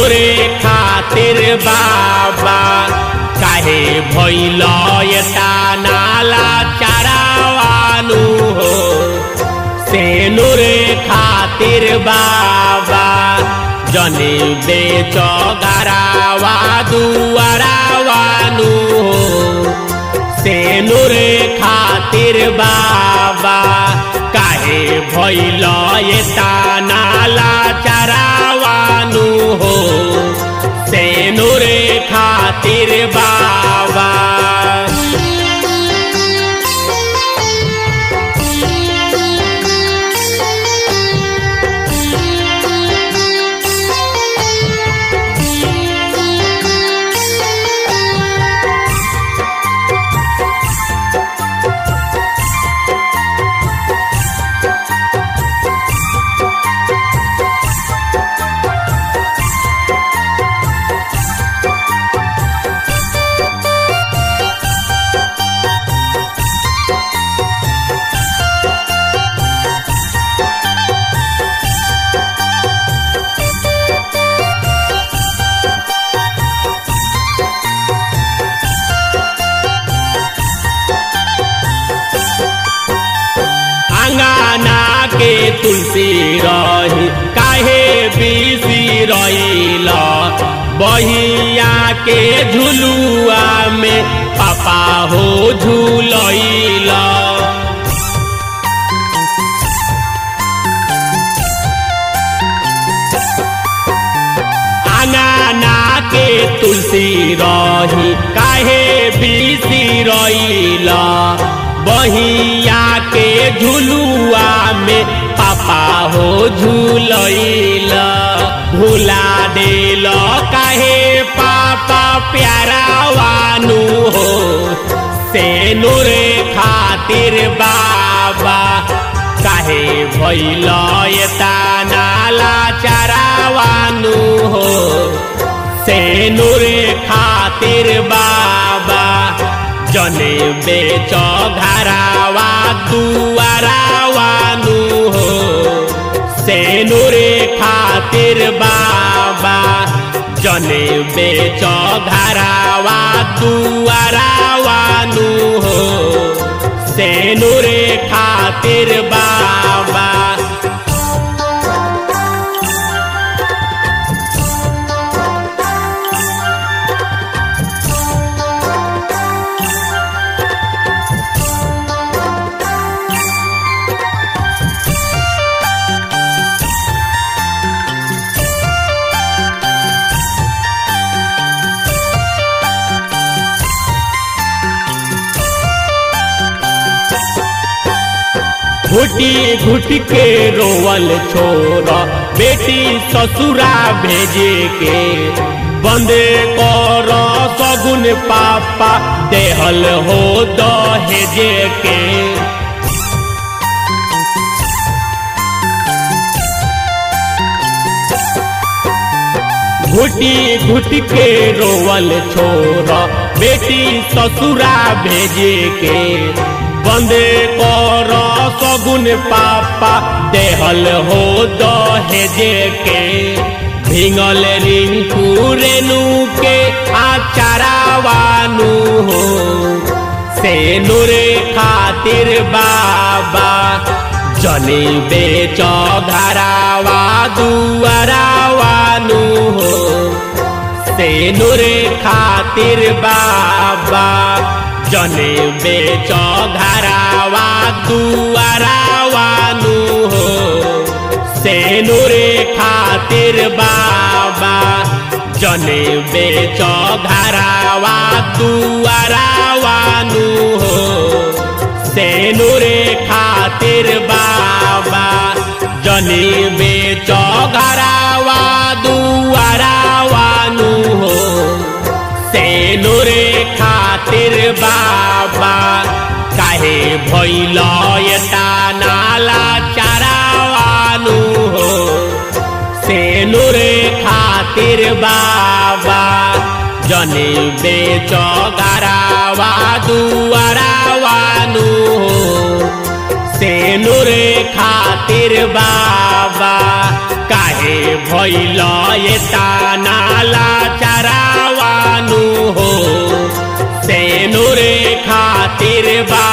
सेनुरे खातिर बाबा काहे भइल एता नाला चारावानु हो। सेनुरे खातिर बाबा जने बेच गरावा दुआरावानु हो। सेनुरे खातिर बाबा काहे भइल एता नाला चारावानु हो। सेनुरे खातिर बाबा के तुलसी रही काहे बिसी रहिला। बहिया के झुलुआ में पापा हो झूलैला। आंगना के तुलसी रही काहे बिसी रहिला। बहिया के झुलुआ में पापा हो झूलैला। भुला देल काहे पापा प्यारावानु हो। सेनुरे खातिर बाबा काहे भइल एता नाला चारावानु हो। सेनुरे खातिर बाबा जने बेच घरावा दुआरावानु हो। सेनुरे खातिर बाबा जने बेच घरावा दुआरावानु हो। सेनुरे खातिर बाबा घुटी घुटी के रोवल छोरा बेटी ससुरा भेजे के। बंदे कर सगुन पापा देहल हो दहेजे के। घुटी घुटी के रोवल छोरा बेटी ससुरा भेजे के। बंदे कर सगुन पापा देहल हो दहेजे के। भिंगल रिंकू रेणु के आचारावानु हो। सेनुरे खातिर बाबा जने बेच घरावा दुआरावानु हो। सेनुरे खातिर बाबा जने बेच घरावा दुआरावानु हो। सेनुरे खातिर बाबा जने बेच घरावा दुआरावानु हो। सेनुरे खातिर बाबा जने बेच घरावा दुआरावानु हो। सेनुरे खातिर बाबा काहे भइल एता नाला चारावानु हो। सेनुरे खातिर बाबा जने बेच घरावा दुआरावानु हो। सेनुरे खातिर बाबा काहे भइल एतना लाचारावानु हो सेनुरे खातिर बा